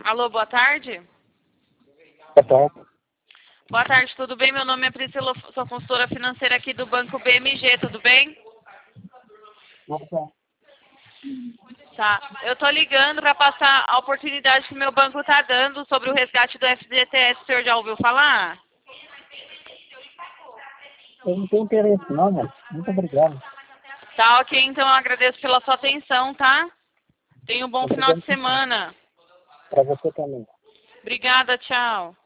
Alô, boa tarde. Boa tarde. Boa tarde, tudo bem? Meu nome é Priscila, sou consultora financeira aqui do Banco BMG, tudo bem? Boa tarde. Tá. Eu tô ligando para passar a oportunidade que o meu banco tá dando sobre o resgate do FGTS. O senhor já ouviu falar? Eu não tenho interesse não, mas muito obrigado. Tá, ok. Então eu agradeço pela sua atenção, tá? Tenha um bom final Obrigado de semana. para você também. Obrigada, tchau.